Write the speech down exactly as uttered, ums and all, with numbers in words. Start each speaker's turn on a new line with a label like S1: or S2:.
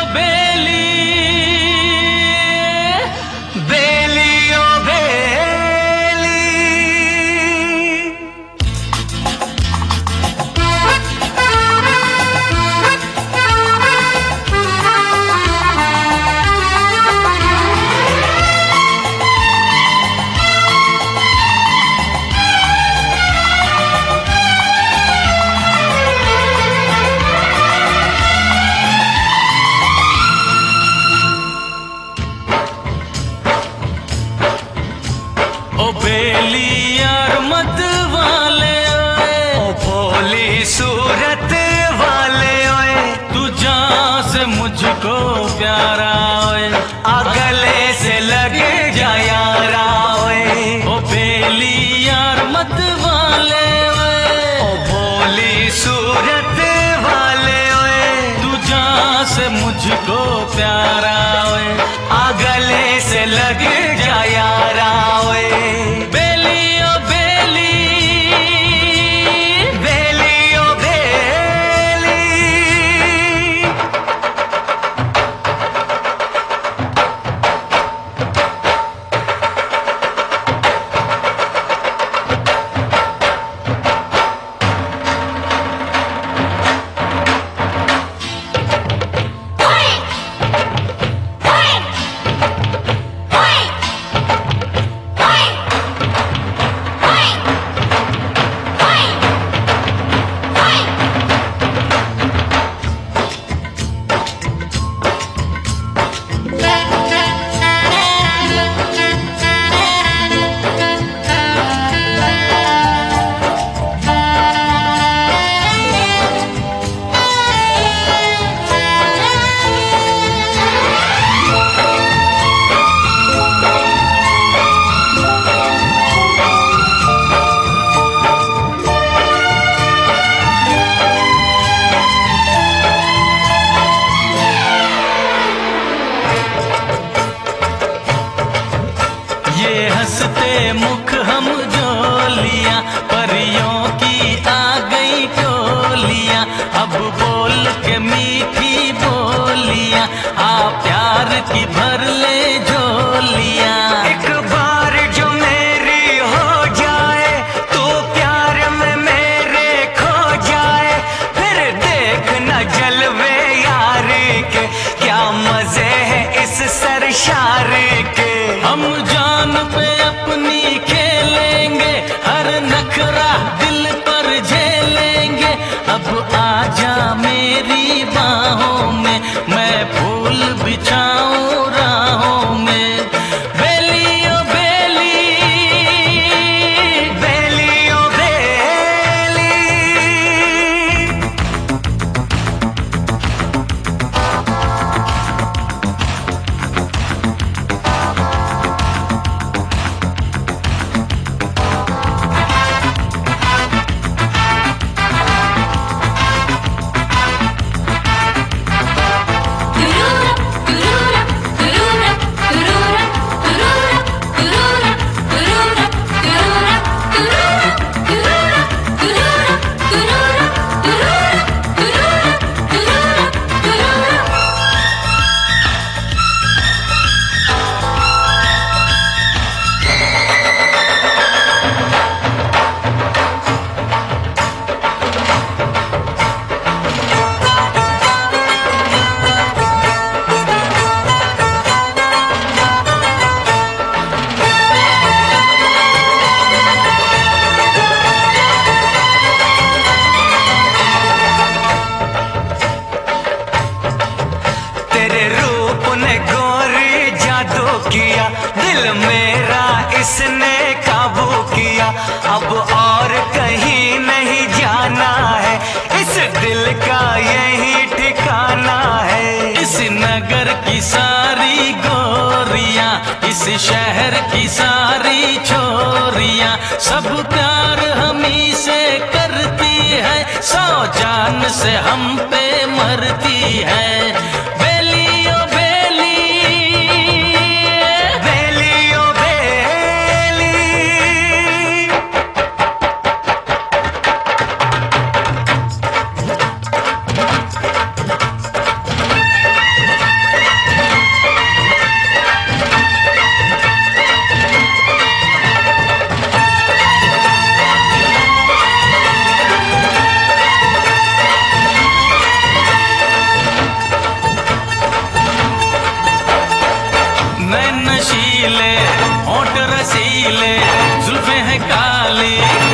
S1: ओ बेली यार मत वाले ओए,
S2: ओ भोली सूरत वाले ओए,
S1: तू जान से मुझको प्यारा ओए,
S2: आ गले से लगे जा यारा ओए।
S1: ओ बेली यार मत वाले ओए,
S2: ओ भोली सूरत वाले ओए,
S1: तू जान से मुझको प्यारा ओए,
S2: आ गले से लगे जा यारा ओए।
S1: हंसते मुख हम जो लिया, परियों की आ गई टोलियां, अब बोल के मीठी बोलियां, आ प्यार की भर ले झोलियां।
S2: एक बार जो मेरी हो जाए तो प्यार में मेरे खो जाए, फिर देख न जलवे यारी के, क्या मजे है इस सरशारी के।
S1: हम जान पे अपनी खेलेंगे, हर नखरा दिल पर झेलेंगे, अब आजा मेरी बाहों में, मैं फूल बिछाऊं राहों में। बेली ओ बेली,
S2: बेली ओ बेली, किया दिल मेरा इसने काबू किया, अब और कहीं नहीं जाना है, इस दिल का यही ठिकाना है।
S1: इस नगर की सारी गोरियां, इस शहर की सारी छोरियां, सब प्यार हमी से करती है, सौ जान से हम पे मरती है। बेली ओ बेली, रसीले, जुल्फे हैं काली,